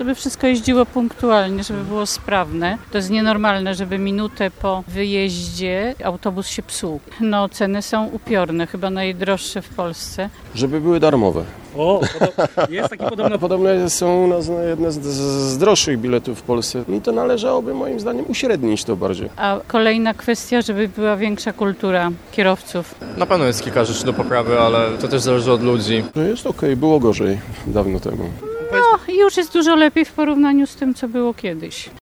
żeby wszystko jeździło punktualnie, żeby było sprawne. To jest nienormalne, żeby minutę po wyjeździe autobus się psuł. No, ceny są upiorne, chyba najdroższe w Polsce. Żeby były darmowe. O, jest taki podobny. Podobne są jedne z droższych biletów w Polsce. No to należałoby moim zdaniem uśrednić to bardziej. A kolejna kwestia, żeby była większa kultura kierowców. Na pewno jest kilka rzeczy do poprawy, ale to też zależy od ludzi. To jest okej, było gorzej dawno temu. No i już jest dużo lepiej w porównaniu z tym, co było kiedyś.